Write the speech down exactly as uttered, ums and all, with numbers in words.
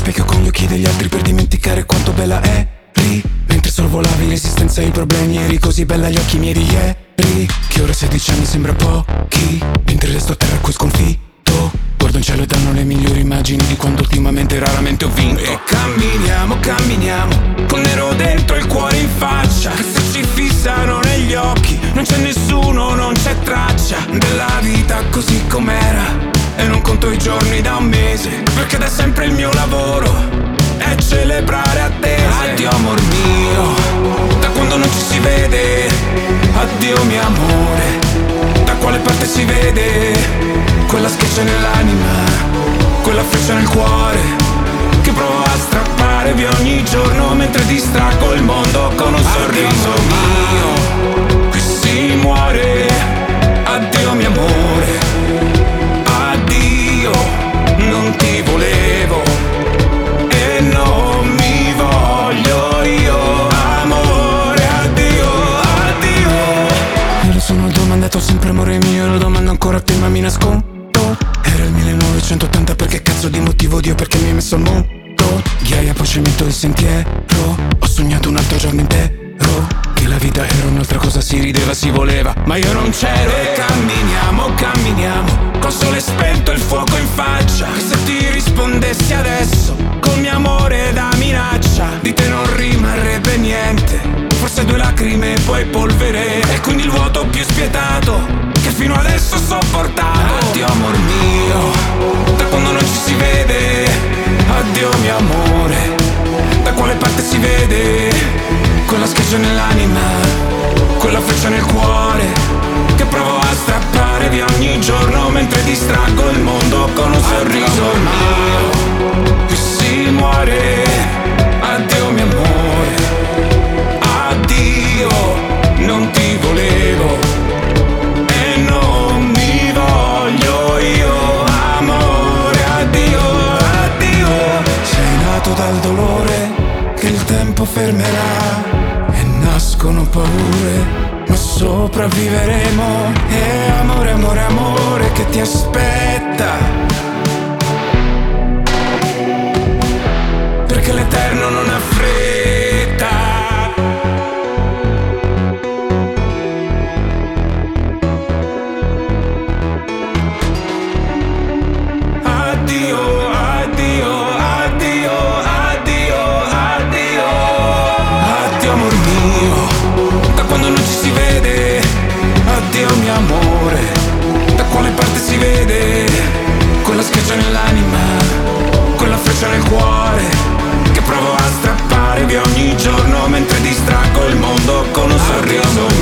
specchio con gli occhi degli altri per dimenticare quanto bella eri. Mentre sorvolavi l'esistenza e i problemi, eri così bella agli occhi miei di ieri. Che ora sedici anni sembra pochi, mentre resto a terra qui sconfitto. Guardo in cielo e danno le migliori immagini di quando ultimamente raramente ho vinto. E camminiamo, camminiamo, con nero dentro e il cuore in faccia, che se ci fissano negli occhi non c'è nessuno, non c'è traccia della vita così com'era. E non conto i giorni da un mese, perché da sempre il mio lavoro è celebrare attese. Addio amor mio, da quando non ci si vede. Addio mio amore, da quale parte si vede quella schiaccia nell'anima, quella freccia nel cuore, che provo a strappare via ogni giorno mentre distraggo il mondo con un sorriso mio. Qui si muore. Addio mio amore, addio, non ti volevo e non mi voglio io. Amore, addio, addio. Io lo sono domandato sempre amore mio, lo domando ancora a te ma mi nascondo. Era il millenovecentottanta, perché cazzo di motivo Dio perché mi hai messo al mondo? Ghiaia poi cemento il sentiero, ho sognato un altro giorno intero, che la vita era un'altra cosa, si rideva, si voleva, ma io non c'ero. E camminiamo, camminiamo, col sole spento e il fuoco in faccia, che se ti rispondessi adesso col mio amore da minaccia, di te non rimarrebbe niente, forse due lacrime e poi polvere, e quindi il vuoto più spietato che fino adesso ho sopportato. Addio amor mio, da quando non ci si vede. Addio mio amore, da quale parte si vede quella schiaccia nell'anima, quella freccia nel cuore, che provo a strappare via ogni giorno mentre distraggo il mondo con un sorriso mio. Qui si muore. Addio mio amore, addio, non ti volevo e non mi voglio io. Amore, addio, addio. Sei nato dal dolore che il tempo fermerà e nascono paure, ma sopravviveremo. E amore, amore, amore che ti aspetta, perché l'eterno non ha fretta. Addio, addio, addio, addio, addio. Addio amor mio, da quando non ci si vede. Addio mio amore, da quale parte si vede quella schiaccia nell'anima, quella freccia nel cuore, che provo a strappare via ogni giorno mentre distraggo il mondo con un sorriso